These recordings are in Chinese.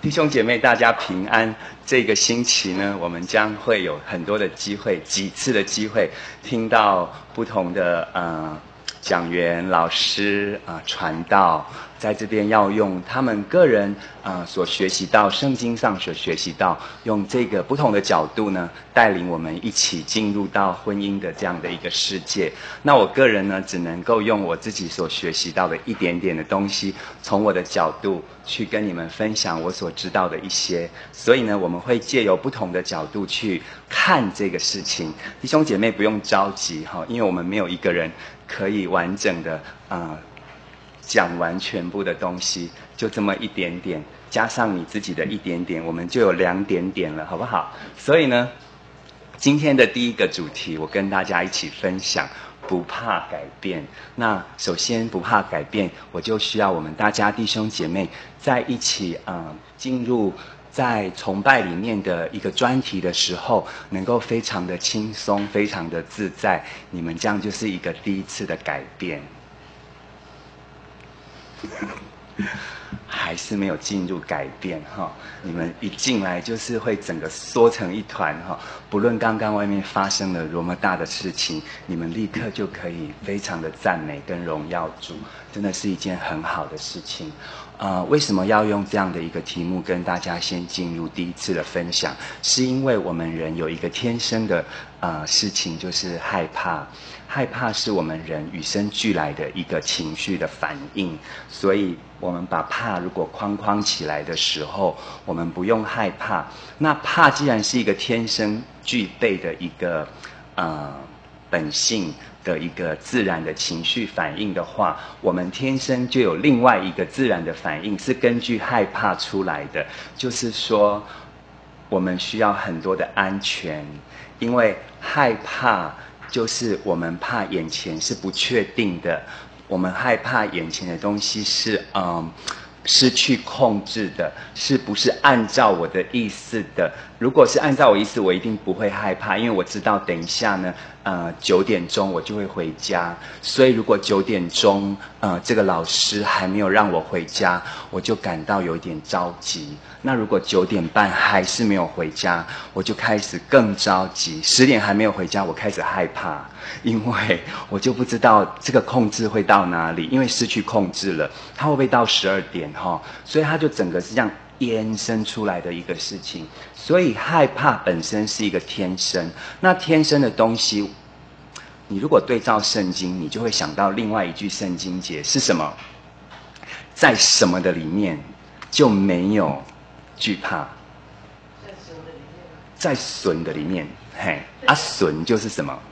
弟兄姐妹，大家平安。这个星期呢，我们将会有很多的机会，几次的机会，听到不同的讲员、老师传道，在这边要用他们个人所学习到圣经上所学习到，用这个不同的角度呢，带领我们一起进入到婚姻的这样的一个世界。那我个人呢，只能够用我自己所学习到的一点点的东西，从我的角度去跟你们分享我所知道的一些。所以呢，我们会借由不同的角度去看这个事情。弟兄姐妹不用着急哈，因为我们没有一个人可以完整的讲完全部的东西，就这么一点点，加上你自己的一点点，我们就有2点点了，好不好？所以呢，今天的第一个主题，我跟大家一起分享不怕改变。那首先不怕改变，我就需要我们大家弟兄姐妹在一起进入在崇拜里面的一个专题的时候，能够非常的轻松，非常的自在。你们这样就是一个第一次的改变。还是没有进入改变哈，你们一进来就是会整个缩成一团哈。不论刚刚外面发生了多么大的事情，你们立刻就可以非常的赞美跟荣耀主，真的是一件很好的事情。为什么要用这样的一个题目跟大家先进入第一次的分享？是因为我们人有一个天生的事情，就是害怕。害怕是我们人与生俱来的一个情绪的反应，所以我们把怕如果框起来的时候，我们不用害怕。那怕既然是一个天生具备的一个本性的一个自然的情绪反应的话，我们天生就有另外一个自然的反应，是根据害怕出来的，就是说我们需要很多的安全，因为害怕就是我们怕眼前是不确定的，我们害怕眼前的东西是失去控制的，是不是按照我的意思的？如果是按照我意思，我一定不会害怕，因为我知道等一下呢9点钟我就会回家，所以如果9点钟这个老师还没有让我回家，我就感到有一点着急。那如果9点半还是没有回家，我就开始更着急。10点还没有回家，我开始害怕，因为我就不知道这个控制会到哪里，因为失去控制了，它会不会到12点哈？所以它就整个是这样延伸出来的一个事情。所以害怕本身是一个天生，那天生的东西，你如果对照圣经，你就会想到另外一句圣经节是什么？在什么的里面就没有惧怕？在损的里面，嘿，损就是什么？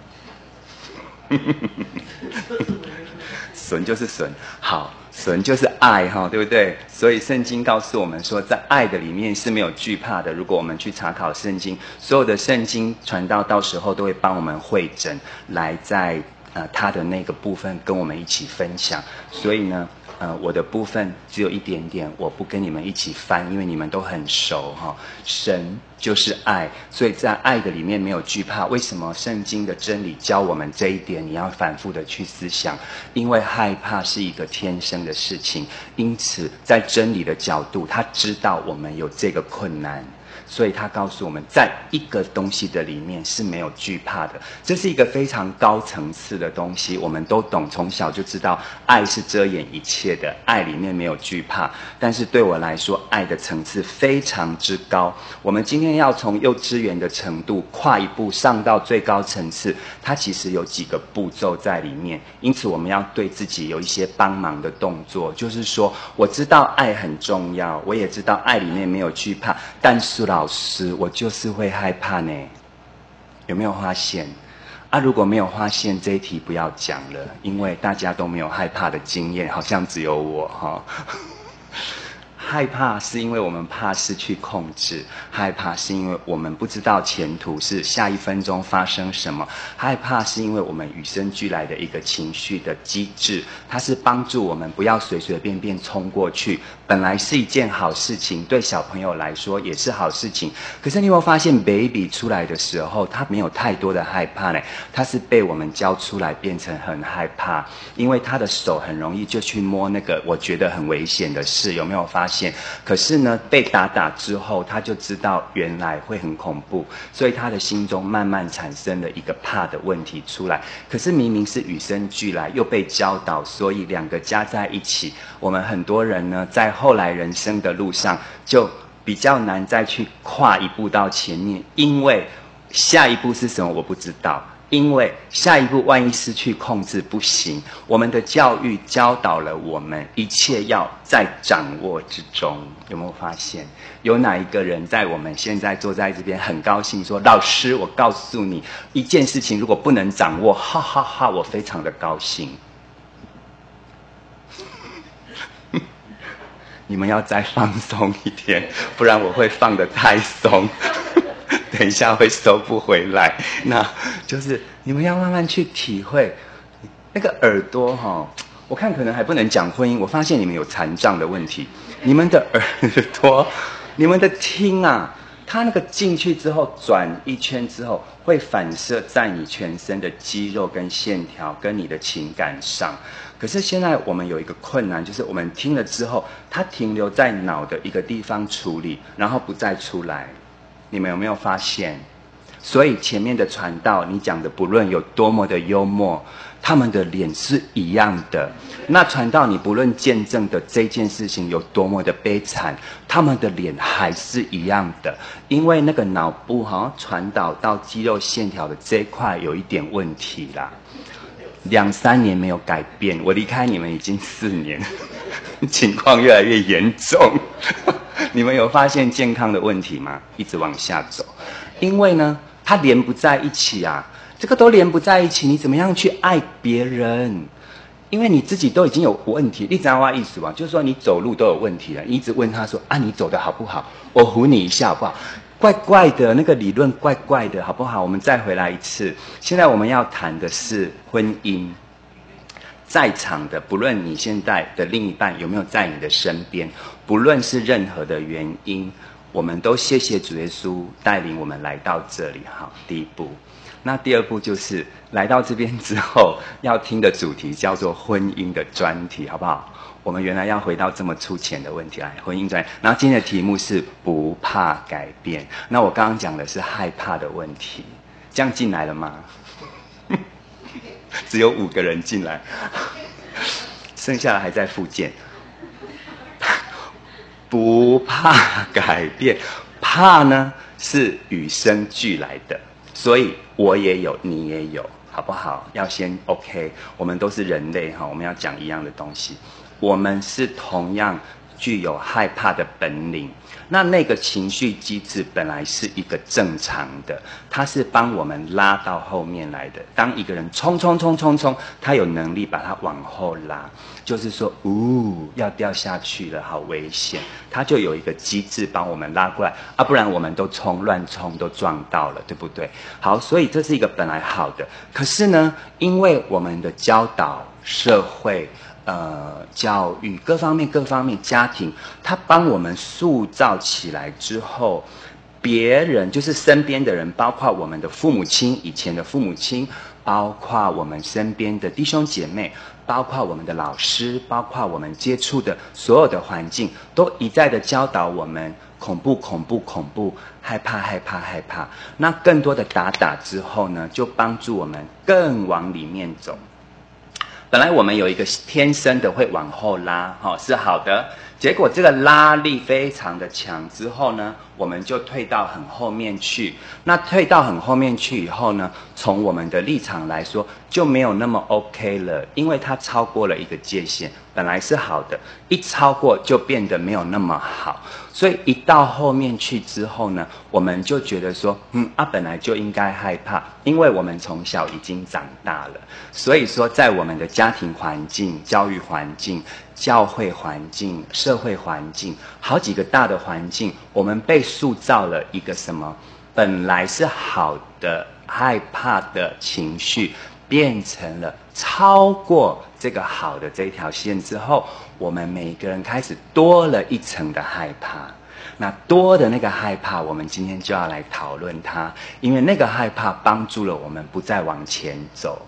损就是损，好，损就是爱哈，对不对？所以圣经告诉我们说，在爱的里面是没有惧怕的。如果我们去查考圣经，所有的圣经传道到时候都会帮我们汇整来在他的那个部分跟我们一起分享。所以呢我的部分只有一点点，我不跟你们一起翻，因为你们都很熟哈。神就是爱，所以在爱的里面没有惧怕。为什么圣经的真理教我们这一点？你要反复的去思想，因为害怕是一个天生的事情，因此在真理的角度，他知道我们有这个困难。所以他告诉我们，在一个东西的里面是没有惧怕的，这是一个非常高层次的东西，我们都懂，从小就知道爱是遮掩一切的，爱里面没有惧怕。但是对我来说，爱的层次非常之高。我们今天要从幼稚园的程度跨一步上到最高层次，它其实有几个步骤在里面，因此我们要对自己有一些帮忙的动作，就是说我知道爱很重要，我也知道爱里面没有惧怕，但是老师，我就是会害怕呢。有没有发现？如果没有发现，这一题不要讲了，因为大家都没有害怕的经验，好像只有我哈。害怕是因为我们怕失去控制，害怕是因为我们不知道前途是下1分钟发生什么，害怕是因为我们与生俱来的一个情绪的机制，它是帮助我们不要随随便便冲过去。本来是一件好事情，对小朋友来说也是好事情。可是你有没有发现 baby 出来的时候，他没有太多的害怕呢？他是被我们教出来变成很害怕，因为他的手很容易就去摸那个我觉得很危险的事，有没有发现？ 现。可是呢，被打之后，他就知道原来会很恐怖，所以他的心中慢慢产生了一个怕的问题出来。可是明明是与生俱来，又被教导，所以两个加在一起，我们很多人呢，在后来人生的路上就比较难再去跨一步到前面，因为下一步是什么我不知道。因为下一步万一失去控制不行，我们的教育教导了我们一切要在掌握之中。有没有发现，有哪一个人在我们现在坐在这边很高兴说，老师我告诉你一件事情，如果不能掌握，哈哈哈，我非常的高兴。你们要再放松一点，不然我会放得太松。等一下会收不回来，那就是你们要慢慢去体会那个耳朵我看可能还不能讲婚姻，我发现你们有残障的问题，你们的耳朵，你们的听啊，它那个进去之后转一圈之后，会反射在你全身的肌肉跟线条跟你的情感上。可是现在我们有一个困难，就是我们听了之后，它停留在脑的一个地方处理，然后不再出来。你们有没有发现？所以前面的传道，你讲的不论有多么的幽默，他们的脸是一样的。那传道，你不论见证的这件事情有多么的悲惨，他们的脸还是一样的。因为那个脑部好像传导到肌肉线条的这一块有一点问题啦。2-3年没有改变，我离开你们已经4年，情况越来越严重。你们有发现健康的问题吗？一直往下走，因为呢，它连不在一起啊，这个都连不在一起，你怎么样去爱别人？因为你自己都已经有问题，你知道我意思吗？就是说你走路都有问题了，你一直问他说啊，你走得好不好？我扶你一下好不好？怪怪的，那个理论怪怪的，好不好？我们再回来一次。现在我们要谈的是婚姻。在场的，不论你现在的另一半有没有在你的身边，不论是任何的原因，我们都谢谢主耶稣带领我们来到这里。好，第一步。那第二步就是来到这边之后要听的主题叫做婚姻的专题，好不好？我们原来要回到这么粗浅的问题来，婚姻专题。然后今天的题目是不怕改变。那我刚刚讲的是害怕的问题，这样进来了吗？只有5个人进来，剩下的还在复健。不怕改变，怕呢是与生俱来的，所以我也有，你也有，好不好？要先 OK， 我们都是人类我们要讲一样的东西，我们是同样具有害怕的本领。那个情绪机制本来是一个正常的，它是帮我们拉到后面来的。当一个人冲，他有能力把它往后拉，就是说要掉下去了，好危险，他就有一个机制帮我们拉过来啊，不然我们都乱冲都撞到了，对不对？好，所以这是一个本来好的。可是呢，因为我们的教导、社会教育各方面，家庭，他帮我们塑造起来之后，别人就是身边的人，包括我们的父母亲，以前的父母亲，包括我们身边的弟兄姐妹，包括我们的老师，包括我们接触的所有的环境，都一再的教导我们恐怖，害怕。那更多的打之后呢，就帮助我们更往里面走。本来我们有一个天生的会往后拉，是好的。结果这个拉力非常的强之后呢，我们就退到很后面去。那退到很后面去以后呢，从我们的立场来说就没有那么 OK 了，因为它超过了一个界限。本来是好的，一超过就变得没有那么好。所以一到后面去之后呢，我们就觉得说，本来就应该害怕，因为我们从小已经长大了。所以说在我们的家庭环境、教育环境、教会环境、社会环境，好几个大的环境，我们被塑造了一个什么？本来是好的害怕的情绪，变成了超过这个好的这一条线之后，我们每个人开始多了一层的害怕。那多的那个害怕，我们今天就要来讨论它，因为那个害怕帮助了我们不再往前走。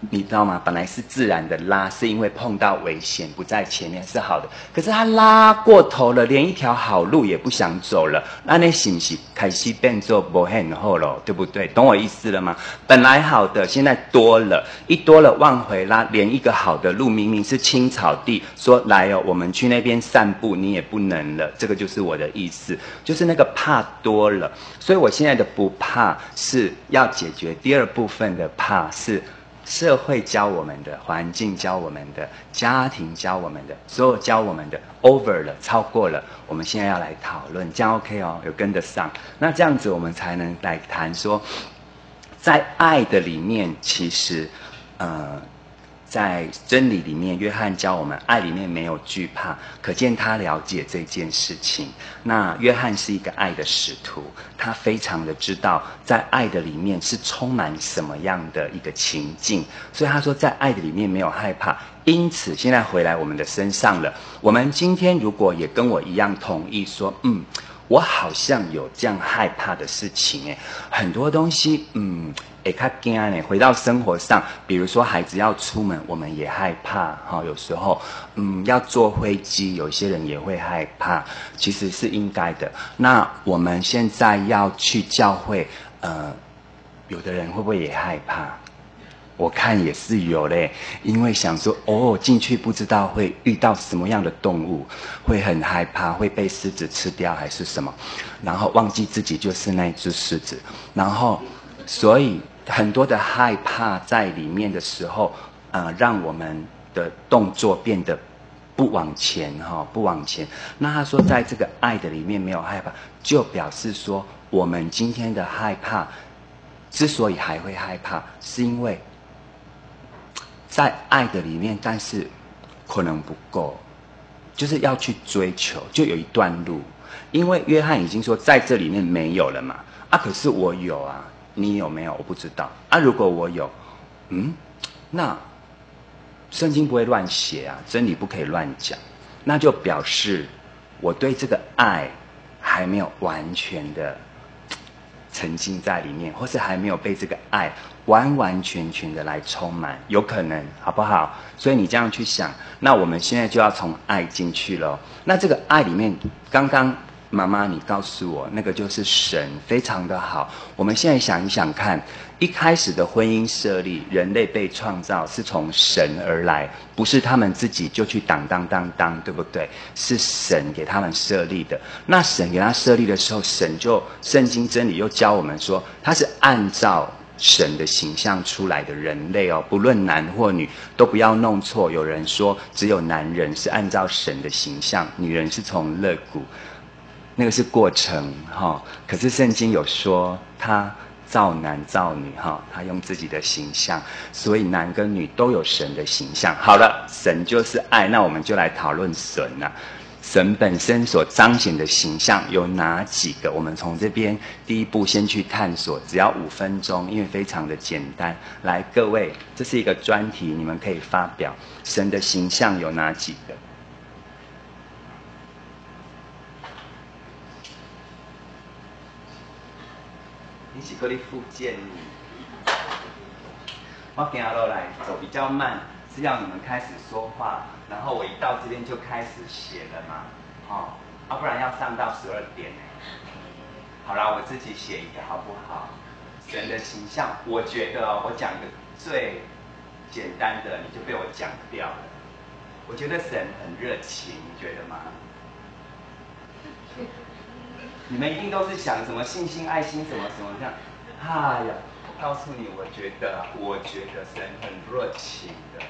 你知道吗？本来是自然的拉，是因为碰到危险不在前面是好的，可是他拉过头了，连一条好路也不想走了，那你是不是开始变做不很好了，对不对？懂我意思了吗？本来好的，现在多了，一多了往回拉，连一个好的路明明是青草地，说来哦，我们去那边散步，你也不能了，这个就是我的意思，就是那个怕多了，所以我现在的不怕是要解决第二部分的怕是。社会教我们的，环境教我们的，家庭教我们的，所有教我们的 over 了，超过了，我们现在要来讨论，这样 OK 哦，有跟得上。那这样子我们才能来谈说，在爱的里面，其实，在真理里面，约翰教我们，爱里面没有惧怕，可见他了解这件事情。那约翰是一个爱的使徒，他非常的知道，在爱的里面是充满什么样的一个情境，所以他说，在爱的里面没有害怕。因此，现在回来我们的身上了。我们今天如果也跟我一样同意说，我好像有这样害怕的事情，很多东西，会较惊呢。回到生活上，比如说孩子要出门，我们也害怕有时候，要坐飞机，有些人也会害怕，其实是应该的。那我们现在要去教会，有的人会不会也害怕？我看也是有嘞，因为想说进去不知道会遇到什么样的动物，会很害怕，会被狮子吃掉还是什么，然后忘记自己就是那只狮子，然后所以很多的害怕在里面的时候，让我们的动作变得不往前不往前。那他说，在这个爱的里面没有害怕，就表示说，我们今天的害怕，之所以还会害怕，是因为在爱的里面，但是可能不够，就是要去追求，就有一段路。因为约翰已经说，在这里面没有了嘛，可是我有啊。你有没有？我不知道如果我有，那圣经不会乱写啊，真理不可以乱讲，那就表示我对这个爱还没有完全的沉浸在里面，或是还没有被这个爱完完全全的来充满，有可能，好不好？所以你这样去想，那我们现在就要从爱进去了。那这个爱里面，刚刚妈妈，你告诉我，那个就是神，非常的好。我们现在想一想看，一开始的婚姻设立，人类被创造是从神而来，不是他们自己就去当，对不对？是神给他们设立的。那神给他设立的时候，神就圣经真理又教我们说，他是按照神的形象出来的人类不论男或女，都不要弄错。有人说只有男人是按照神的形象，女人是从肋骨。那个是过程可是圣经有说他造男造女他用自己的形象，所以男跟女都有神的形象。好了，神就是爱，那我们就来讨论神啊。神本身所彰显的形象有哪几个？我们从这边第一步先去探索，只要5分钟，因为非常的简单。来，各位，这是一个专题，你们可以发表。神的形象有哪几个？你是搁咧复健我行落来走比较慢，是要你们开始说话，然后我一到这边就开始写了嘛，不然要上到12点。好啦，我自己写一个好不好？神的形象，我觉得我讲个最简单的，你就被我讲掉了。我觉得神很热情，你觉得吗？你们一定都是想什么信心、爱心什么什么这样。哎呀，我告诉你，我觉得神很热情的，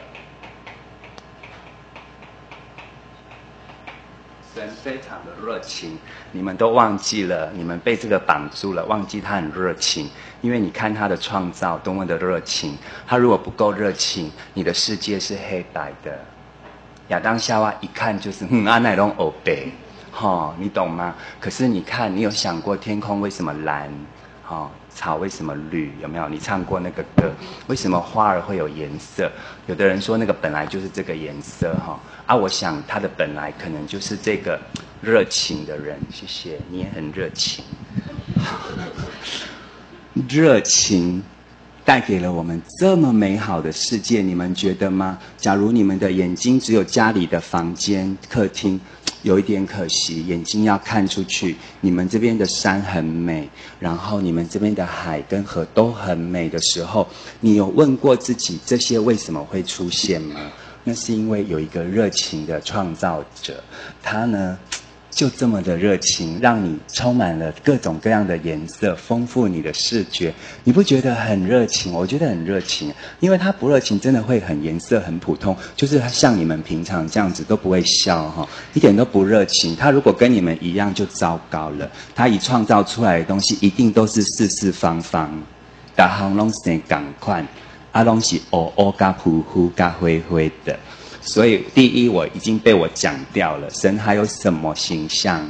神非常的热情。你们都忘记了，你们被这个绑住了，忘记他很热情。因为你看他的创造多么的热情，他如果不够热情，你的世界是黑白的。亚当夏娃一看就是阿乃龙欧北。你懂吗？可是你看，你有想过天空为什么蓝？草为什么绿？有没有？你唱过那个歌？为什么花儿会有颜色？有的人说那个本来就是这个颜色我想他的本来可能就是这个热情的人。谢谢，你也很热情。热情带给了我们这么美好的世界，你们觉得吗？假如你们的眼睛只有家里的房间、客厅，有一点可惜，眼睛要看出去。你们这边的山很美，然后你们这边的海跟河都很美的时候，你有问过自己这些为什么会出现吗？那是因为有一个热情的创造者，他呢就这么的热情，让你充满了各种各样的颜色，丰富你的视觉。你不觉得很热情？我觉得很热情，因为他不热情，真的会很颜色很普通，就是他像你们平常这样子都不会笑哈，一点都不热情。他如果跟你们一样就糟糕了。他一创造出来的东西一定都是四四方方，大行拢是同款，啊拢是乌乌加糊糊加灰灰的。所以第一我已经被我讲掉了，神还有什么形象？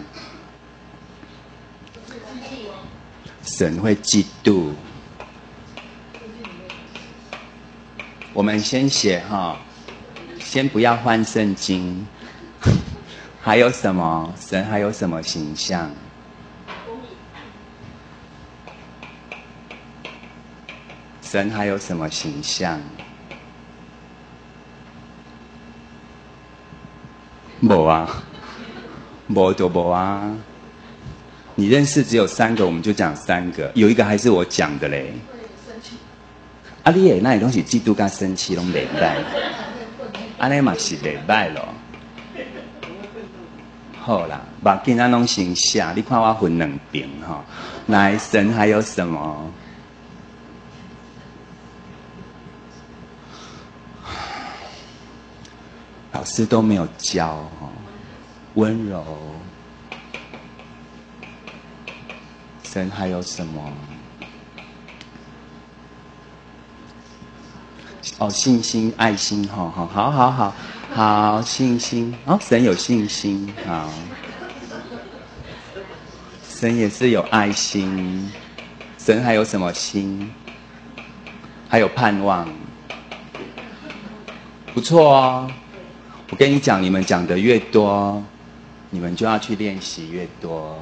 神会嫉妒。我们先写哈，先不要换圣经。还有什么？神还有什么形象？神还有什么形象？没啊，没就没啊。你认识只有3个，我们就讲3个，有一个还是我讲的嘞。啊，你也那东西嫉妒跟生气都袂歹，安尼嘛是袂歹咯。好啦，目镜仔拢先写，你看我分2边哈。来，神还有什么？老师都没有教哈，温柔。神还有什么？哦，信心、爱心，好，信心。哦，神有信心，好。神也是有爱心。神还有什么心？还有盼望。不错哦。我跟你讲，你们讲的越多，你们就要去练习越多。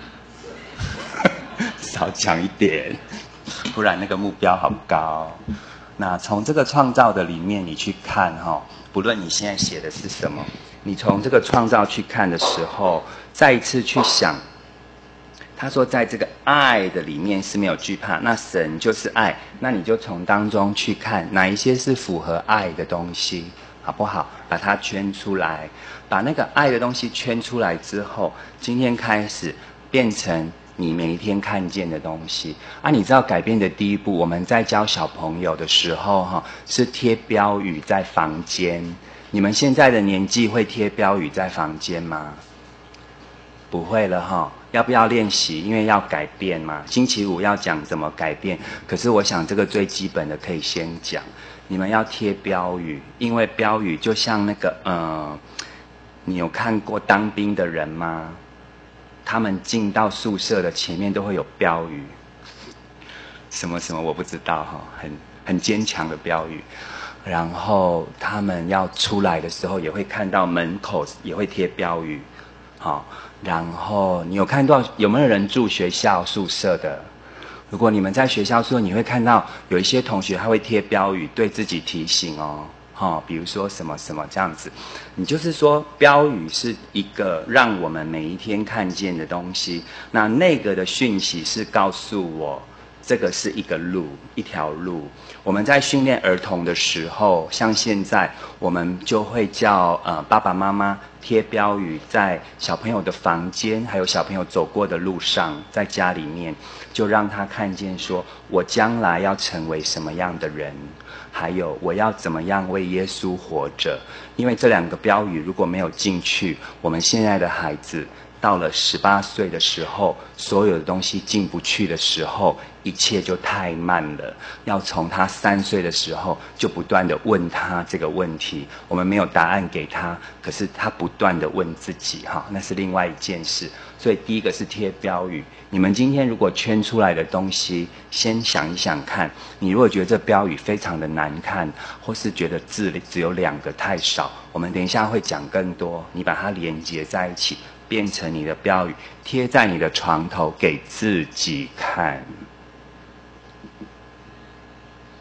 少讲一点，不然那个目标好高。那从这个创造的里面你去看哈，不论你现在写的是什么，你从这个创造去看的时候，再一次去想，他说在这个爱的里面是没有惧怕，那神就是爱，那你就从当中去看哪一些是符合爱的东西，好不好？把它圈出来，把那个爱的东西圈出来之后，今天开始变成你每一天看见的东西啊！你知道改变的第一步，我们在教小朋友的时候，是贴标语在房间。你们现在的年纪会贴标语在房间吗？不会了哈，要不要练习？因为要改变嘛。星期5要讲怎么改变，可是我想这个最基本的可以先讲。你们要贴标语，因为标语就像那个你有看过当兵的人吗？他们进到宿舍的前面都会有标语，什么什么我不知道哈，很坚强的标语。然后他们要出来的时候，也会看到门口也会贴标语，好。然后你有看到有没有人住学校宿舍的？如果你们在学校宿舍，你会看到有一些同学他会贴标语，对自己提醒哦。比如说什么什么这样子，你就是说标语是一个让我们每一天看见的东西，那个的讯息是告诉我这个是一个路，一条路。我们在训练儿童的时候，像现在我们就会叫爸爸妈妈贴标语在小朋友的房间，还有小朋友走过的路上，在家里面就让他看见说我将来要成为什么样的人，还有我要怎么样为耶稣活着。因为这2个标语如果没有进去，我们现在的孩子到了18岁的时候，所有的东西进不去的时候，一切就太慢了。要从他3岁的时候就不断的问他这个问题，我们没有答案给他，可是他不断的问自己那是另外一件事。所以第一个是贴标语。你们今天如果圈出来的东西，先想一想看，你如果觉得这标语非常的难看，或是觉得字只有2个太少，我们等一下会讲更多，你把它连接在一起，变成你的标语，贴在你的床头给自己看。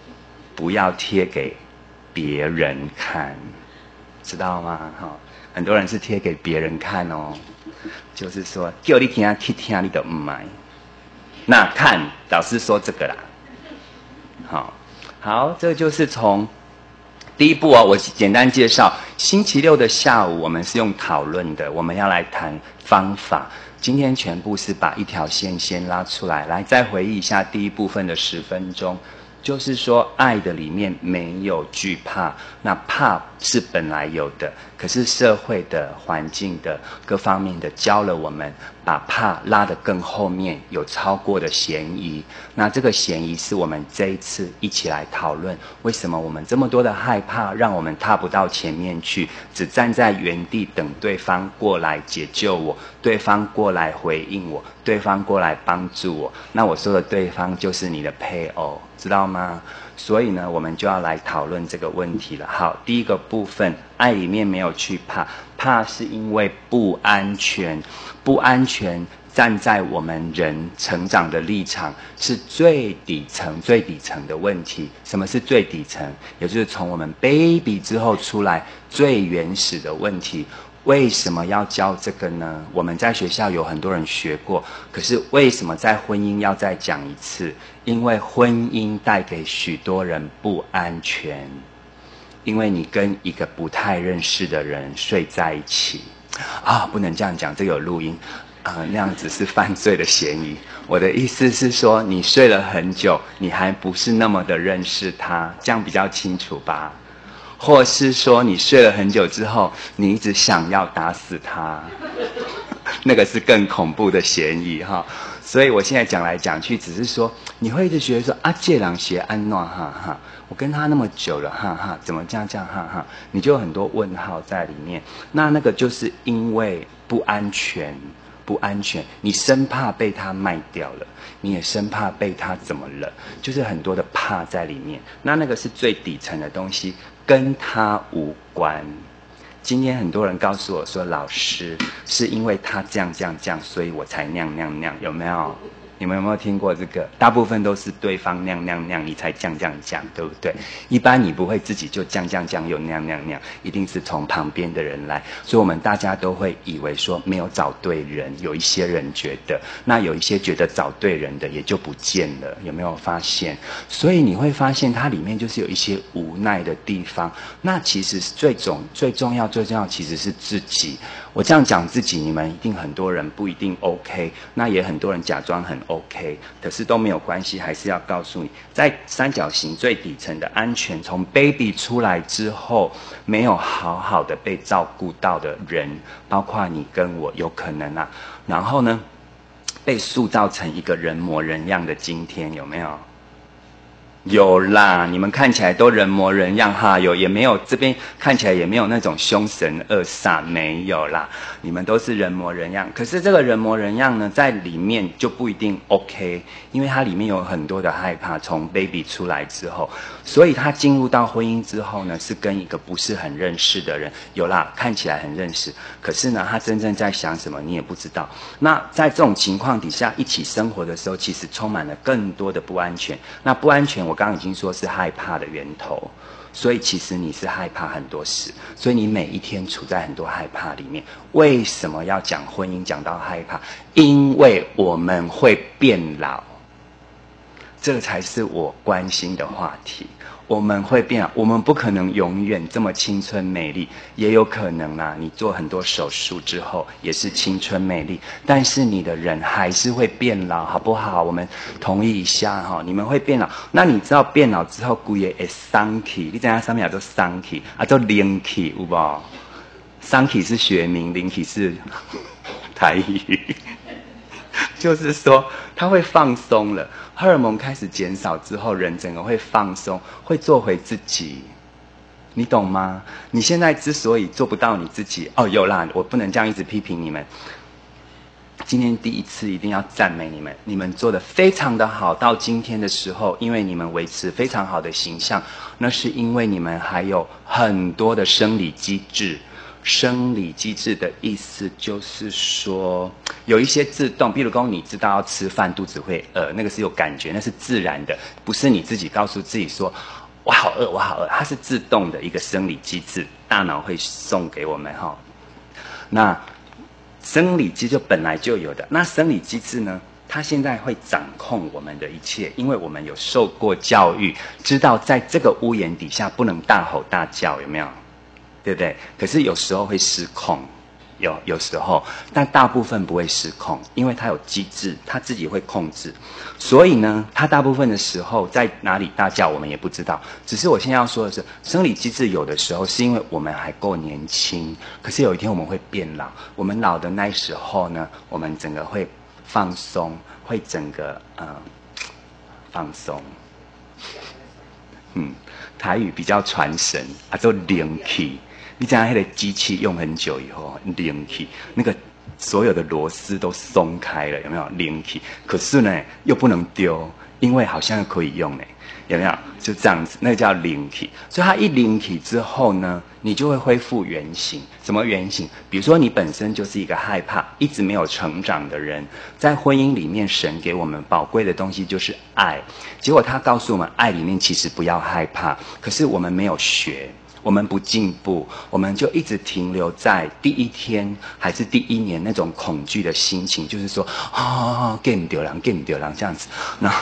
不要贴给别人看，知道吗？很多人是贴给别人看哦，就是说叫你听去听，你都不买。那看老师说这个啦，好，这就是从第一步哦。我简单介绍，星期六的下午我们是用讨论的，我们要来谈方法。今天全部是把一条线先拉出来，来再回忆一下第一部分的10分钟。就是说，爱的里面没有惧怕，那怕是本来有的，可是社会的、环境的各方面的教了我们，把怕拉得更后面，有超过的嫌疑。那这个嫌疑是我们这一次一起来讨论，为什么我们这么多的害怕，让我们踏不到前面去，只站在原地等对方过来解救我，对方过来回应我，对方过来帮助我。那我说的对方就是你的配偶，知道吗？所以呢，我们就要来讨论这个问题了。好，第一个部分，爱里面没有去怕，怕是因为不安全，不安全站在我们人成长的立场是最底层的问题。什么是最底层？也就是从我们 baby 之后出来最原始的问题。为什么要教这个呢？我们在学校有很多人学过，可是为什么在婚姻要再讲一次？因为婚姻带给许多人不安全，因为你跟一个不太认识的人睡在一起不能这样讲，这个有录音那样子是犯罪的嫌疑。我的意思是说，你睡了很久，你还不是那么的认识他，这样比较清楚吧？或是说你睡了很久之后，你一直想要打死他，那个是更恐怖的嫌疑哈。所以我现在讲来讲去，只是说你会一直觉得说这人是安怎我跟他那么久了怎么这样你就有很多问号在里面。那个就是因为不安全，你生怕被他卖掉了，你也生怕被他怎么了，就是很多的怕在里面。那个是最底层的东西，跟他无关。今天很多人告诉我说，老师是因为他这样，所以我才那样，有没有？你们有没有听过这个？大部分都是对方那样，你才这样，对不对？一般你不会自己就这样又那样，一定是从旁边的人来。所以我们大家都会以为说没有找对人，有一些人觉得，那有一些觉得找对人的也就不见了，有没有发现？所以你会发现它里面就是有一些无奈的地方。那其实最重要其实是自己。我这样讲自己，你们一定很多人不一定 OK， 那也很多人假装很 OK， 可是都没有关系，还是要告诉你，在三角形最底层的安全，从 baby 出来之后，没有好好的被照顾到的人，包括你跟我，有可能然后呢，被塑造成一个人模人样的今天，有没有？有啦，你们看起来都人模人样也没有，这边看起来也没有那种凶神恶煞，没有啦，你们都是人模人样。可是这个人模人样呢，在里面就不一定 OK， 因为它里面有很多的害怕，从 baby 出来之后，所以他进入到婚姻之后呢，是跟一个不是很认识的人，有啦，看起来很认识，可是呢，他真正在想什么你也不知道。那在这种情况底下一起生活的时候，其实充满了更多的不安全。那不安全我刚刚已经说是害怕的源头，所以其实你是害怕很多事，所以你每一天处在很多害怕里面。为什么要讲婚姻讲到害怕？因为我们会变老，这才是我关心的话题。我们会变老，我们不可能永远这么青春美丽，也有可能你做很多手术之后也是青春美丽，但是你的人还是会变老，好不好？我们同意一下你们会变老。那你知道变老之后骨也会伤气，你知道上面叫做伤气叫灵气，有无？伤气是学名，灵气是台语就是说他会放松了，荷尔蒙开始减少之后，人整个会放松，会做回自己，你懂吗？你现在之所以做不到你自己，有啦，我不能这样一直批评你们。今天第一次一定要赞美你们，你们做得非常的好。到今天的时候，因为你们维持非常好的形象，那是因为你们还有很多的生理机制。生理机制的意思就是说，有一些自动，比如说你知道要吃饭，肚子会饿，那个是有感觉，那是自然的，不是你自己告诉自己说我好饿，我好饿，它是自动的一个生理机制，大脑会送给我们哈。那生理机制本来就有的，那生理机制呢？它现在会掌控我们的一切，因为我们有受过教育，知道在这个屋檐底下不能大吼大叫，有没有？对不对？可是有时候会失控，有时候，但大部分不会失控，因为它有机制，它自己会控制。所以呢，它大部分的时候在哪里大叫，我们也不知道。只是我现在要说的是，生理机制有的时候是因为我们还够年轻，可是有一天我们会变老。我们老的那时候呢，我们整个会放松，会整个放松。台语比较传神，做灵气。你知道那个机器用很久以后，灵气那个所有的螺丝都松开了，有没有灵气？可是呢，又不能丢，因为好像可以用呢，有没有？就这样子，那个叫灵气。所以它一灵气之后呢，你就会恢复原形。什么原形？比如说你本身就是一个害怕、一直没有成长的人，在婚姻里面，神给我们宝贵的东西就是爱。结果他告诉我们，爱里面其实不要害怕，可是我们没有学。我们不进步，我们就一直停留在第一天还是第一年那种恐惧的心情，就是说见丢人这样子。那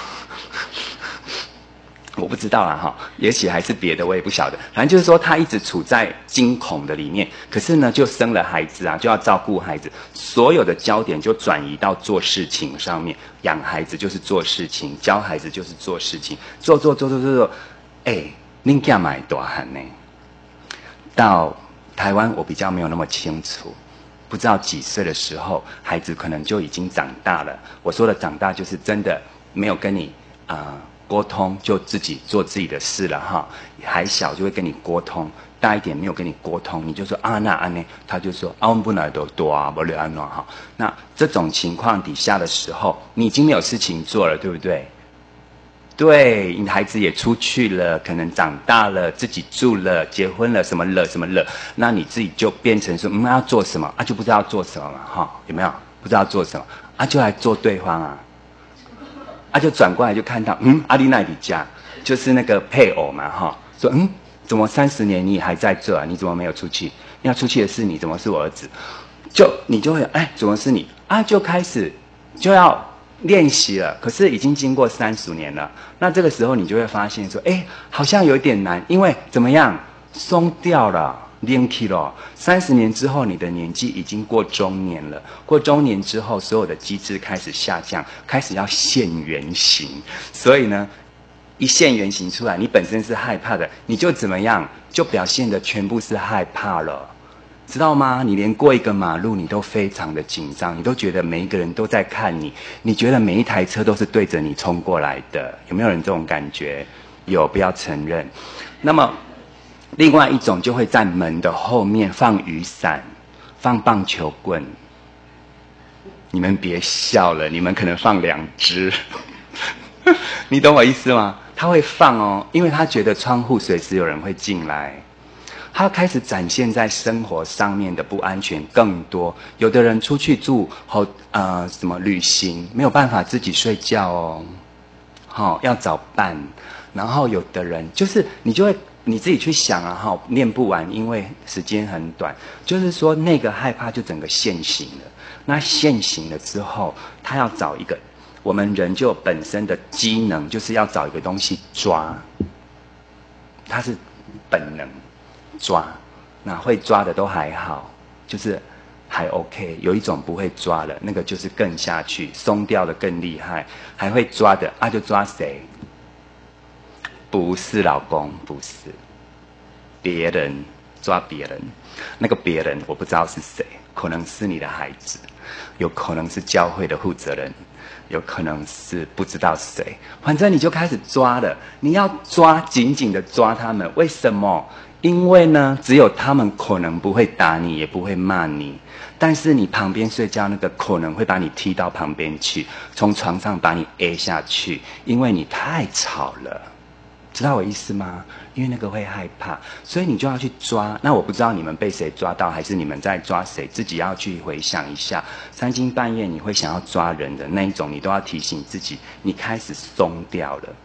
我不知道啦哈，也许还是别的，我也不晓得。反正就是说，他一直处在惊恐的里面，可是呢，就生了孩子啊，就要照顾孩子，所有的焦点就转移到做事情上面。养孩子就是做事情，教孩子就是做事情，做，恁囝嘛会大汉呢。到台湾，我比较没有那么清楚，不知道几岁的时候，孩子可能就已经长大了。我说的长大，就是真的没有跟你沟通，就自己做自己的事了哈。还小就会跟你沟通，大一点没有跟你沟通，你就说那安呢，他就说我们本来都多啊，不了安怎哈。那这种情况底下的时候，你已经没有事情做了，对不对？对，你孩子也出去了，可能长大了，自己住了，结婚了，什么了，那你自己就变成说，要做什么就不知道做什么嘛，哈，有没有？不知道做什么就来做对方就转过来就看到，阿丽奈迪家就是那个配偶嘛，哈，说，怎么30年你还在这你怎么没有出去？要出去的是你，怎么是我儿子？你就会，怎么是你就开始就要练习了，可是已经经过30年了，那这个时候你就会发现说，好像有点难，因为怎么样，松掉了，练起了。30年之后，你的年纪已经过中年了，过中年之后，所有的机制开始下降，开始要现原形，所以呢，一现原形出来，你本身是害怕的，你就怎么样，就表现的全部是害怕了。知道吗？你连过一个马路，你都非常的紧张，你都觉得每一个人都在看你，你觉得每一台车都是对着你冲过来的，有没有人这种感觉？有，不要承认。那么，另外一种就会在门的后面放雨伞，放棒球棍。你们别笑了，你们可能放2只，你懂我意思吗？他会放因为他觉得窗户随时有人会进来。他开始展现在生活上面的不安全更多。有的人出去住什么旅行，没有办法自己睡觉要找伴。然后有的人就是你自己去想念不完，因为时间很短。就是说那个害怕就整个现行了。那现行了之后，他要找一个，我们人就本身的机能，就是要找一个东西抓，它是本能。抓，那会抓的都还好，就是还 OK。有一种不会抓了，那个就是更下去，松掉的更厉害。还会抓的就抓谁？不是老公，不是别人，抓别人。那个别人我不知道是谁，可能是你的孩子，有可能是教会的负责人，有可能是不知道谁。反正你就开始抓了，你要抓，紧紧的抓他们。为什么？因为呢，只有他们可能不会打你，也不会骂你，但是你旁边睡觉那个可能会把你踢到旁边去，从床上把你 A 下去，因为你太吵了，知道我意思吗？因为那个会害怕，所以你就要去抓。那我不知道你们被谁抓到，还是你们在抓谁，自己要去回想一下。3更半夜你会想要抓人的那一种，你都要提醒自己，你开始松掉了。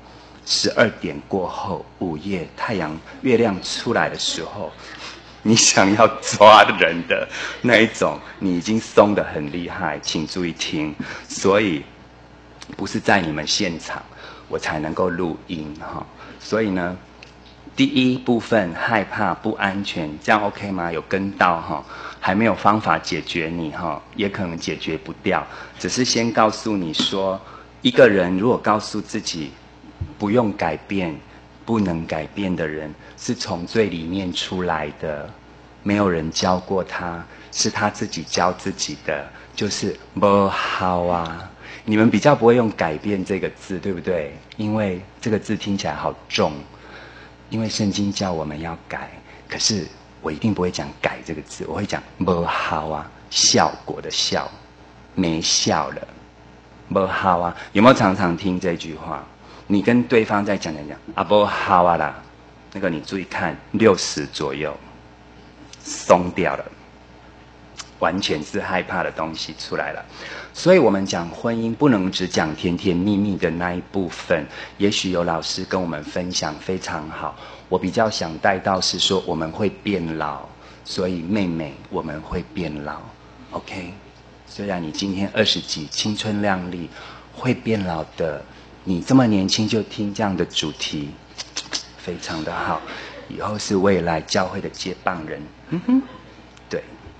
12点过后，午夜太阳月亮出来的时候，你想要抓人的那一种，你已经松得很厉害，请注意听。所以不是在你们现场，我才能够录音哈。所以呢，第一部分害怕不安全，这样 OK 吗？有跟到哈？还没有方法解决你哈，也可能解决不掉。只是先告诉你说，一个人如果告诉自己不用改变、不能改变的人，是从最里面出来的，没有人教过他，是他自己教自己的，就是不好啊。你们比较不会用改变这个字，对不对？因为这个字听起来好重，因为圣经叫我们要改，可是我一定不会讲改这个字，我会讲不好啊，效果的效，没效了，不好啊。有没有常常听这句话？你跟对方在讲啊，不好啊啦，那个你注意看，60左右，松掉了，完全是害怕的东西出来了。所以我们讲婚姻不能只讲甜甜蜜蜜的那一部分，也许有老师跟我们分享非常好，我比较想带到是说我们会变老，所以妹妹我们会变老 OK， 虽然你今天20几青春靓丽，会变老的，你这么年轻就听这样的主题非常的好，以后是未来教会的接棒人。对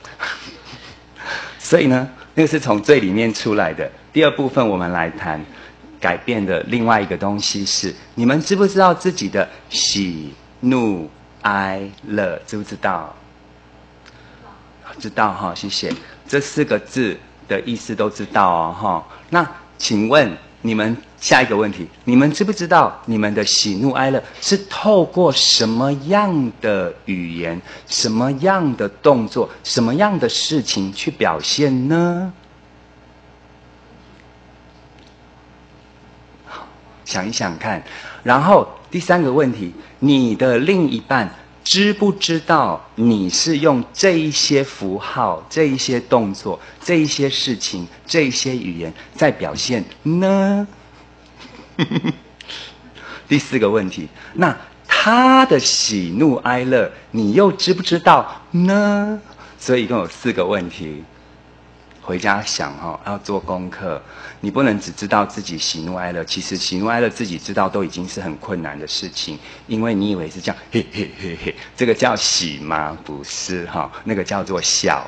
所以呢，那个是从最里面出来的。第二部分我们来谈改变的另外一个东西是，你们知不知道自己的喜怒哀乐？知不知道？知道哈，谢谢。这4个字的意思都知道哦哈。那请问你们下一个问题，你们知不知道你们的喜怒哀乐是透过什么样的语言、什么样的动作、什么样的事情去表现呢？好，想一想看。然后第3个问题，你的另一半知不知道你是用这一些符号、这一些动作、这一些事情、这一些语言在表现呢？第4个问题，那他的喜怒哀乐你又知不知道呢？所以一共有4个问题，回家想要做功课。你不能只知道自己喜怒哀乐，其实喜怒哀乐自己知道都已经是很困难的事情，因为你以为是这样，嘿嘿嘿嘿，这个叫喜吗？不是哈，那个叫做笑。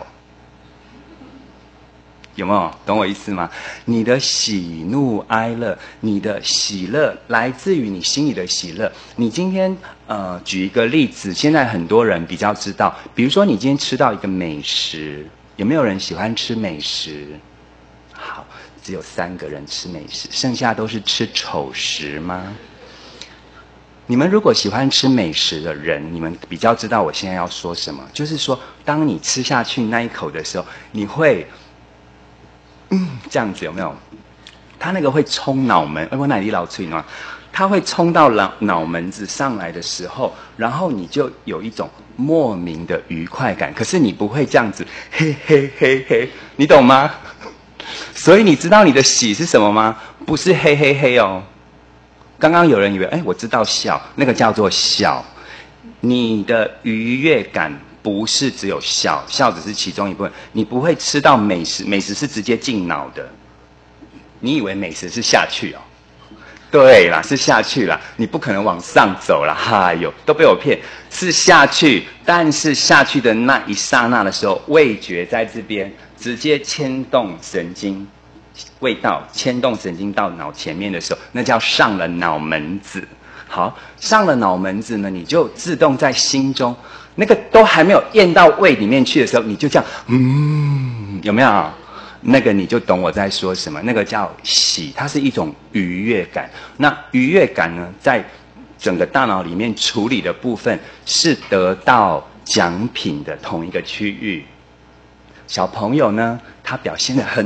有没有懂我意思吗？你的喜怒哀乐，你的喜乐来自于你心里的喜乐。你今天举一个例子，现在很多人比较知道，比如说你今天吃到一个美食，有没有人喜欢吃美食？好，只有3个人吃美食，剩下都是吃丑食吗？你们如果喜欢吃美食的人，你们比较知道我现在要说什么，就是说当你吃下去那一口的时候，你会这样子，有没有？他那个会冲脑门，我哪里老吹呢？他会冲到脑门子上来的时候，然后你就有一种莫名的愉快感。可是你不会这样子，嘿嘿嘿嘿，你懂吗？所以你知道你的喜是什么吗？不是嘿嘿嘿哦。刚刚有人以为，我知道笑，那个叫做笑。你的愉悦感不是只有笑，笑只是其中一部分。你不会吃到美食，美食是直接进脑的。你以为美食是下去哦？对啦，是下去啦，你不可能往上走啦。哎呦，都被我骗，是下去。但是下去的那一刹那的时候，味觉在这边直接牵动神经，味道牵动神经到脑前面的时候，那叫上了脑门子。好，上了脑门子呢，你就自动在心中，那个都还没有咽到胃里面去的时候，你就这样，有没有？那个你就懂我在说什么，那个叫喜，它是一种愉悦感。那愉悦感呢，在整个大脑里面处理的部分是得到奖品的同一个区域。小朋友呢，他表现得很好，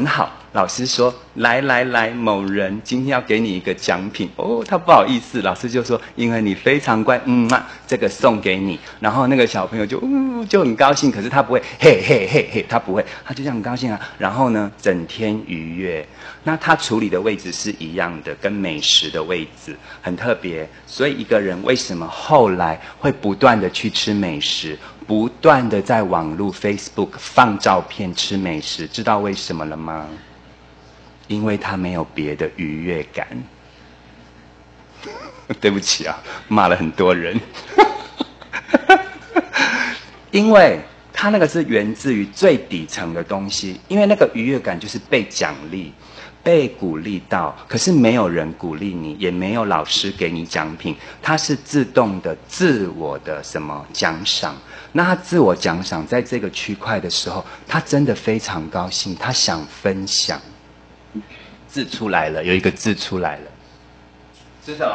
老师说来，某人今天要给你一个奖品哦，他不好意思，老师就说因为你非常乖，这个送给你。然后那个小朋友就很高兴，可是他不会嘿，他不会，他就这样很高兴啊。然后呢，整天愉悦。那他处理的位置是一样的，跟美食的位置很特别。所以一个人为什么后来会不断的去吃美食，不断的在网络 Facebook 放照片吃美食，知道为什么了吗？因为他没有别的愉悦感。对不起啊，骂了很多人。因为他那个是源自于最底层的东西，因为那个愉悦感就是被奖励、被鼓励到，可是没有人鼓励你，也没有老师给你奖品，它是自动的自我的什么奖赏。那他自我奖赏在这个区块的时候，他真的非常高兴，他想分享。字出来了，有一个字出来了，是什么？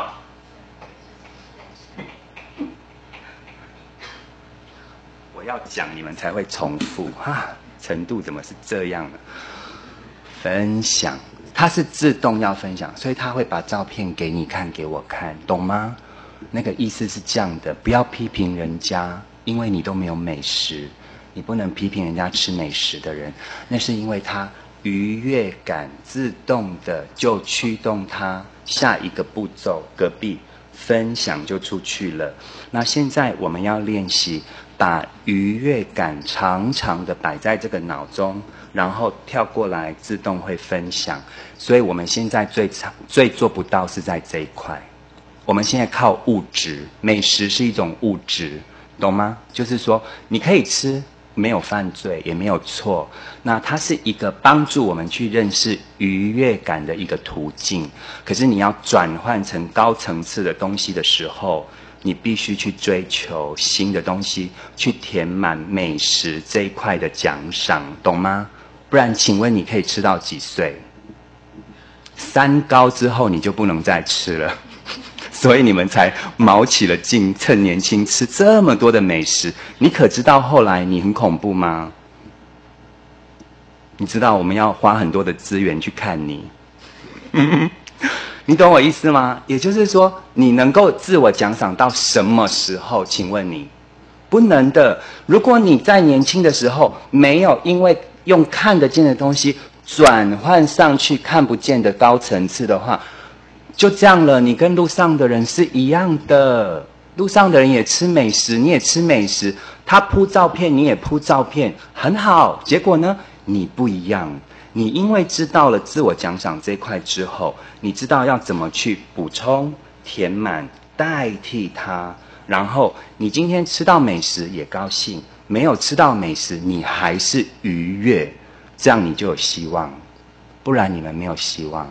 我要讲你们才会重复哈，程度怎么是这样呢？分享，它是自动要分享，所以他会把照片给你看，给我看，懂吗？那个意思是这样的，不要批评人家，因为你都没有美食，你不能批评人家吃美食的人，那是因为他愉悦感自动的就驱动他下一个步骤，隔壁分享就出去了。那现在我们要练习把愉悦感常常的摆在这个脑中，然后跳过来自动会分享。所以我们现在最做不到是在这一块，我们现在靠物质，美食是一种物质，懂吗？就是说你可以吃，没有犯罪，也没有错。那它是一个帮助我们去认识愉悦感的一个途径。可是你要转换成高层次的东西的时候，你必须去追求新的东西，去填满美食这一块的奖赏，懂吗？不然，请问你可以吃到几岁？3高之后你就不能再吃了。所以你们才卯起了劲，趁年轻吃这么多的美食。你可知道后来你很恐怖吗？你知道我们要花很多的资源去看你。你懂我意思吗？也就是说，你能够自我奖赏到什么时候？请问你不能的。如果你在年轻的时候没有因为用看得见的东西转换上去看不见的高层次的话，就这样了，你跟路上的人是一样的。路上的人也吃美食，你也吃美食，他铺照片，你也铺照片，很好。结果呢，你不一样。你因为知道了自我奖赏这一块之后，你知道要怎么去补充、填满、代替它。然后你今天吃到美食也高兴，没有吃到美食你还是愉悦，这样你就有希望。不然你们没有希望。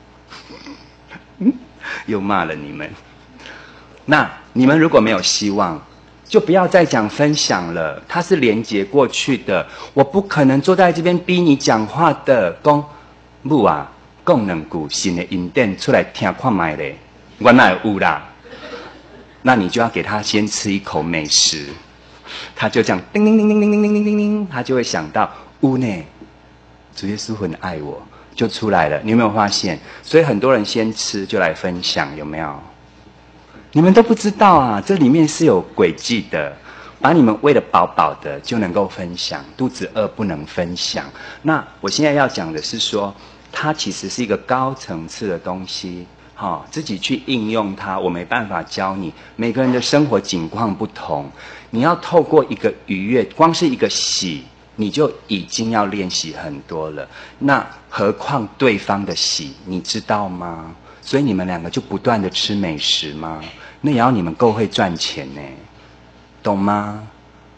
又骂了你们。那你们如果没有希望，就不要再讲分享了，它是连结过去的。我不可能坐在这边逼你讲话的。说母啊，讲两句新的音电出来听看卖嘞，原来有啦。那你就要给他先吃一口美食，他就这样叮叮叮叮叮叮叮叮叮叮，他就会想到有呢，主耶稣很爱我。就出来了，你有没有发现？所以很多人先吃就来分享，有没有？你们都不知道啊，这里面是有诡计的。把你们喂得饱饱的就能够分享，肚子饿不能分享。那我现在要讲的是说，它其实是一个高层次的东西，自己去应用它，我没办法教你。每个人的生活境况不同，你要透过一个愉悦，光是一个喜，你就已经要练习很多了。那何况对方的喜，你知道吗？所以你们两个就不断的吃美食吗？那也要你们够会赚钱呢，懂吗？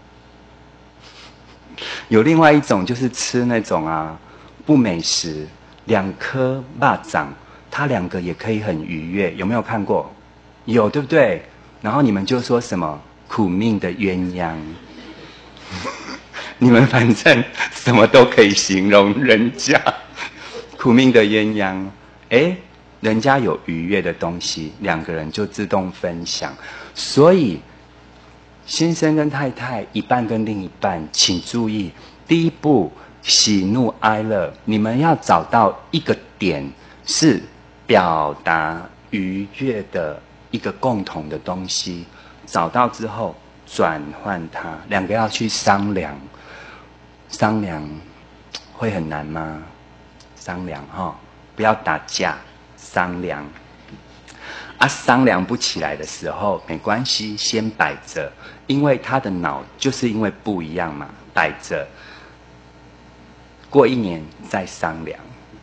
有另外一种就是吃那种不美食，2颗肉掌，它2个也可以很愉悦，有没有看过？有，对不对？然后你们就说什么苦命的鸳鸯。你们反正什么都可以形容人家。苦命的鸳鸯，人家有愉悦的东西，2个人就自动分享。所以先生跟太太，一半跟另一半，请注意，第一步喜怒哀乐，你们要找到一个点，是表达愉悦的一个共同的东西。找到之后，转换它，两个要去商量。商量会很难吗？商量不要打架，商量。商量不起来的时候没关系，先摆着，因为他的脑就是因为不一样嘛，摆着。过1年再商量，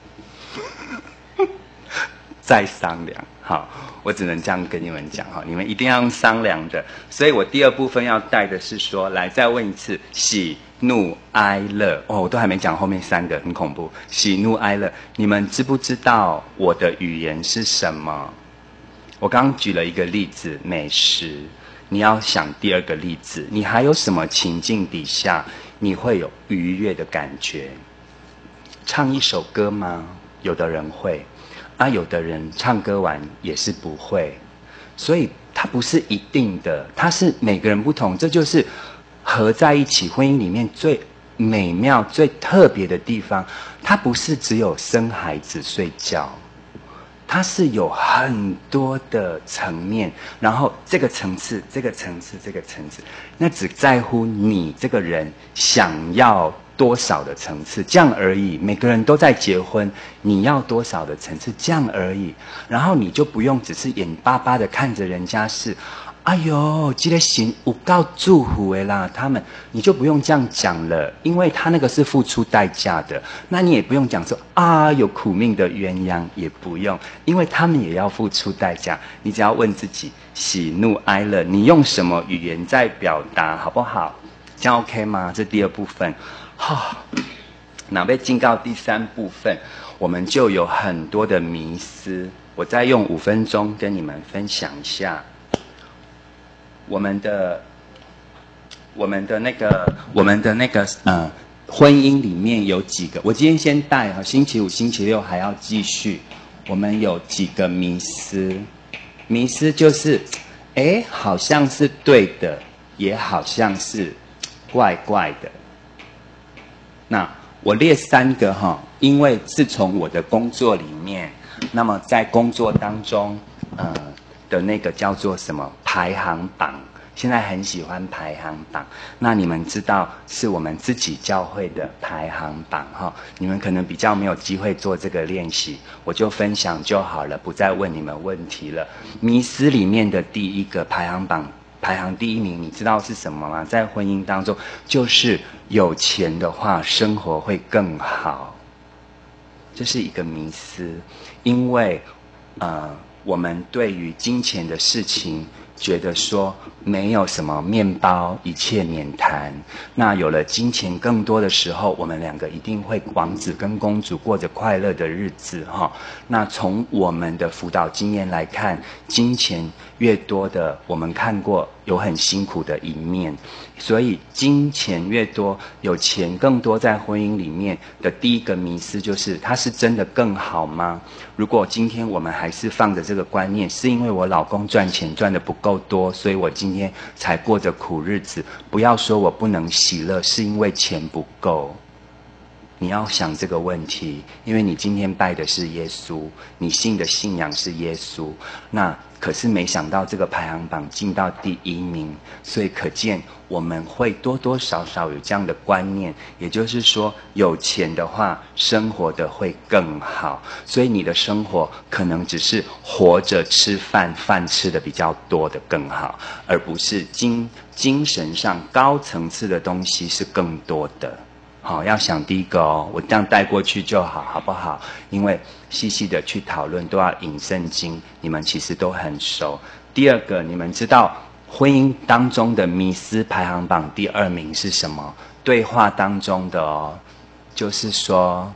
再商量。好，我只能这样跟你们讲哈，你们一定要用商量的。所以我第2部分要带的是说，来再问一次，喜怒哀乐。我都还没讲后面3个，很恐怖。喜怒哀乐，你们知不知道我的语言是什么？我刚刚举了一个例子，美食。你要想第2个例子，你还有什么情境底下你会有愉悦的感觉？唱一首歌吗？有的人会。有的人唱歌完也是不会，所以它不是一定的，它是每个人不同，这就是合在一起婚姻里面最美妙、最特别的地方。它不是只有生孩子、睡觉，它是有很多的层面，然后这个层次、这个层次、这个层次，那只在乎你这个人想要多少的层次，这样而已。每个人都在结婚，你要多少的层次，这样而已。然后你就不用只是眼巴巴的看着人家是，哎呦，这个行有够祝福的啦，他们你就不用这样讲了，因为他那个是付出代价的。那你也不用讲说有苦命的鸳鸯，也不用，因为他们也要付出代价。你只要问自己，喜怒哀乐，你用什么语言在表达，好不好？这样 OK 吗？这第2部分。那被进到第3部分，我们就有很多的迷思。我再用5分钟跟你们分享一下我们的那个婚姻里面有几个。我今天先带星期5、星期6还要继续。我们有几个迷思，迷思就是好像是对的，也好像是怪怪的。那我列3个因为是从我的工作里面，那么在工作当中的那个叫做什么排行榜，现在很喜欢排行榜。那你们知道是我们自己教会的排行榜你们可能比较没有机会做这个练习，我就分享就好了，不再问你们问题了。迷思里面的第1个排行榜，排行第1名，你知道是什么吗？在婚姻当中，就是有钱的话，生活会更好。这是一个迷思，因为我们对于金钱的事情，觉得说没有什么面包，一切免谈。那有了金钱更多的时候，我们2个一定会王子跟公主过着快乐的日子那从我们的辅导经验来看，金钱越多的，我们看过有很辛苦的一面。所以金钱越多，有钱更多，在婚姻里面的第1个迷思就是它是真的更好吗？如果今天我们还是放着这个观念，是因为我老公赚钱赚得不够多，所以我今天才过着苦日子，不要说我不能喜乐，是因为钱不够。你要想这个问题，因为你今天拜的是耶稣，你信的信仰是耶稣，那可是没想到这个排行榜进到第1名，所以可见我们会多多少少有这样的观念，也就是说有钱的话生活的会更好，所以你的生活可能只是活着吃饭，饭吃的比较多的更好，而不是精神上高层次的东西是更多的。要想第1个我这样带过去就好，好不好？因为细细的去讨论都要引圣经，你们其实都很熟。第2个，你们知道婚姻当中的迷思排行榜第2名是什么？对话当中的就是说，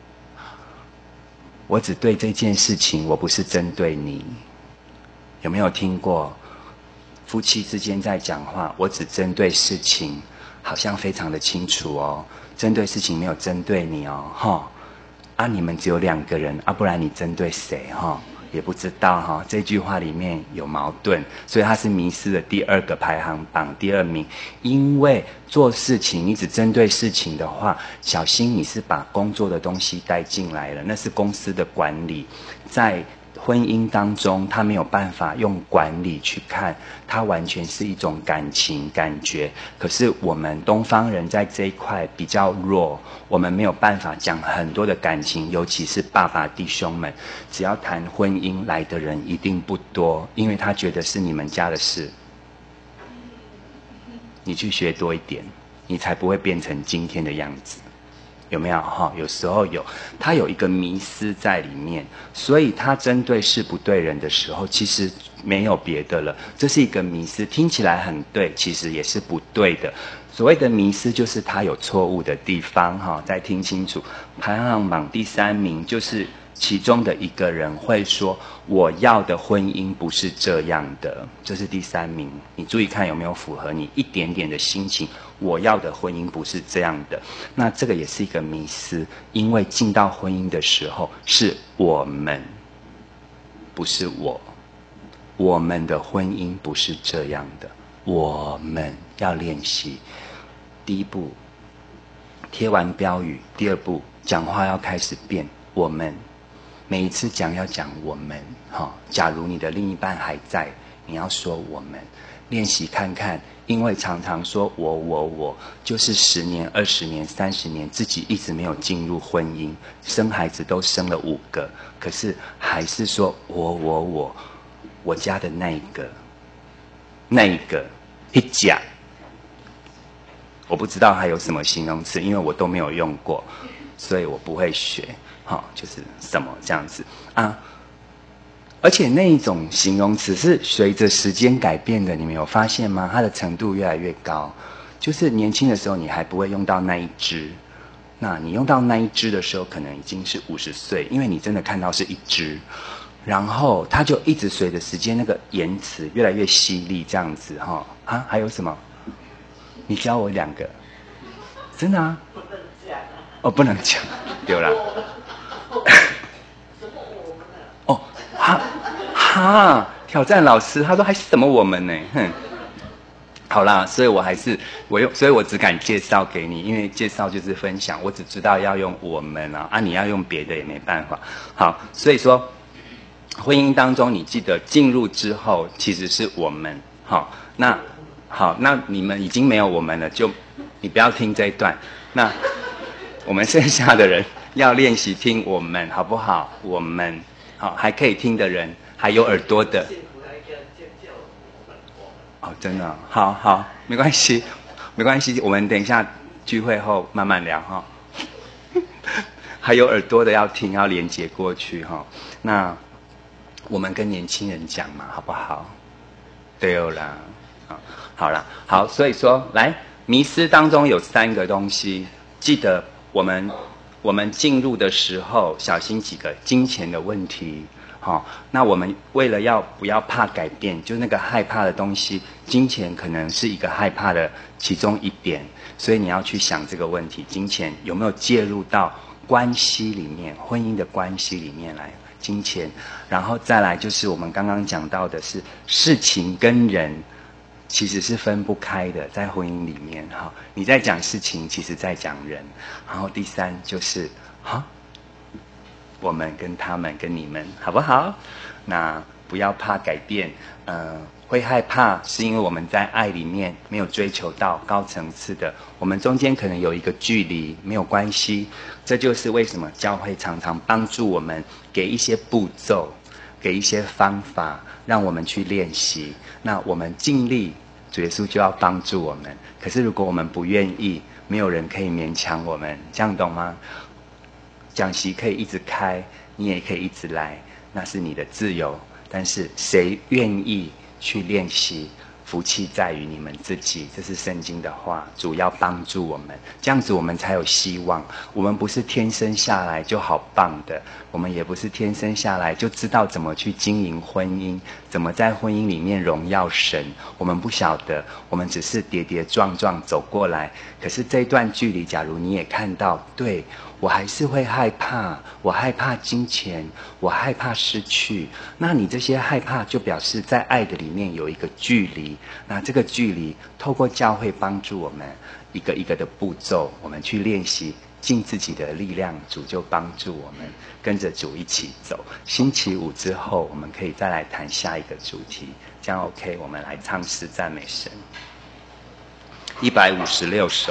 我只对这件事情，我不是针对你。有没有听过夫妻之间在讲话，我只针对事情，好像非常的清楚针对事情没有针对你你们只有2个人不然你针对谁也不知道哈。这句话里面有矛盾，所以它是迷思的第2个排行榜第2名。因为做事情你只针对事情的话，小心你是把工作的东西带进来了，那是公司的管理。在婚姻当中，他没有办法用管理去看，它完全是一种感情感觉。可是我们东方人在这一块比较弱，我们没有办法讲很多的感情，尤其是爸爸弟兄们，只要谈婚姻来的人一定不多，因为他觉得是你们家的事。你去学多一点，你才不会变成今天的样子。有没有哈？有时候有，他有一个迷思在里面，所以他针对事不对人的时候，其实没有别的了。这是一个迷思，听起来很对，其实也是不对的。所谓的迷思，就是他有错误的地方哈。再听清楚，排行榜第3名就是其中的一个人会说：“我要的婚姻不是这样的。”这是第3名，你注意看有没有符合你一点点的心情。我要的婚姻不是这样的，那这个也是一个迷思，因为进到婚姻的时候是我们，不是我，我们的婚姻不是这样的，我们要练习。第1步，贴完标语；第2步，讲话要开始变，我们，每一次讲要讲我们，假如你的另一半还在，你要说我们，练习看看。因为常常说我，就是10年、20年、30年，自己一直没有进入婚姻，生孩子都生了5个，可是还是说我家的那一个一家，我不知道还有什么形容词，因为我都没有用过，所以我不会学，就是什么这样子啊。而且那一种形容词是随着时间改变的，你们有发现吗？它的程度越来越高。就是年轻的时候你还不会用到那一只，那你用到那一只的时候可能已经是50岁，因为你真的看到是一只，然后它就一直随着时间那个言辞越来越犀利这样子哈。还有什么？你教我2个，真的啊？不能讲啊。哦，不能讲，丢了。挑战老师，他说还是什么我们呢？好啦，所以所以我只敢介绍给你，因为介绍就是分享，我只知道要用我们啊，你要用别的也没办法。好，所以说婚姻当中，你记得进入之后其实是我们。好，那你们已经没有我们了，就你不要听这一段。那我们剩下的人要练习听我们，好不好？我们。好，还可以听的人，还有耳朵的。真的，好，没关系，我们等一下聚会后慢慢聊哈。还有耳朵的要听，要连接过去哈。那我们跟年轻人讲嘛，好不好？对啦，好啦，好，所以说，来，迷思当中有3个东西，记得我们进入的时候小心几个金钱的问题。那我们为了不要怕改变，就那个害怕的东西，金钱可能是一个害怕的其中一点，所以你要去想这个问题，金钱有没有介入到关系里面，婚姻的关系里面来，金钱。然后再来就是我们刚刚讲到的是事情跟人其实是分不开的，在婚姻里面你在讲事情，其实在讲人。然后第3就是我们跟他们跟你们，好不好？那不要怕改变，会害怕是因为我们在爱里面没有追求到高层次的，我们中间可能有一个距离，没有关系。这就是为什么教会常常帮助我们，给一些步骤，给一些方法，让我们去练习。那我们尽力，主耶稣就要帮助我们。可是如果我们不愿意，没有人可以勉强我们，这样懂吗？讲席可以一直开，你也可以一直来，那是你的自由。但是谁愿意去练习，福气在于你们自己，这是圣经的话，主要帮助我们，这样子我们才有希望。我们不是天生下来就好棒的，我们也不是天生下来就知道怎么去经营婚姻，怎么在婚姻里面荣耀神，我们不晓得，我们只是跌跌撞撞走过来。可是这段距离，假如你也看到，对， 我还是会害怕，我害怕金钱，我害怕失去。那你这些害怕就表示在爱的里面有一个距离。那这个距离透过教会帮助我们一个一个的步骤，我们去练习尽自己的力量，主就帮助我们跟着主一起走。星期五之后我们可以再来谈下一个主题，这样 OK？ 我们来唱诗赞美神。156首。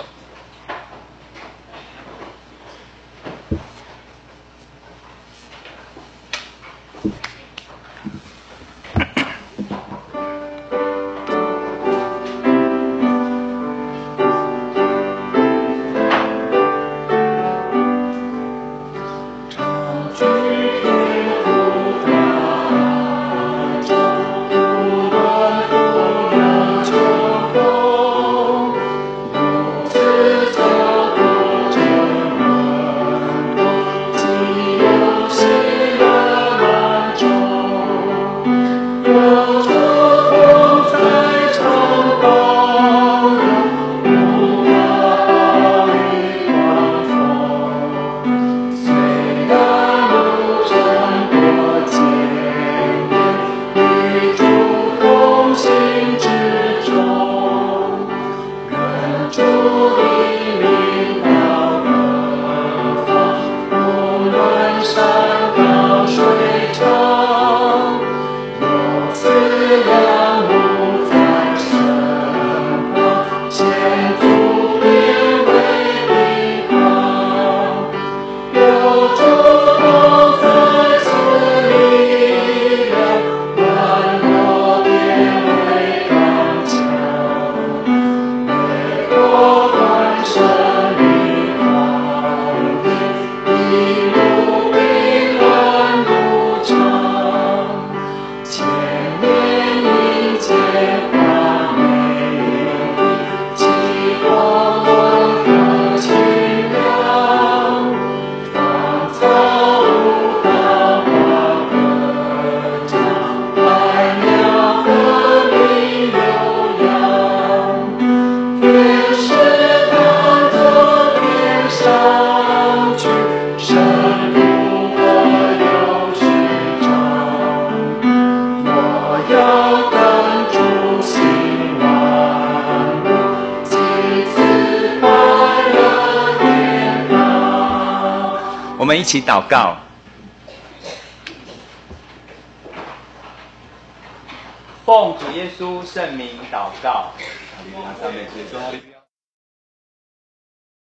我们一起祷告。奉主耶稣圣名祷告。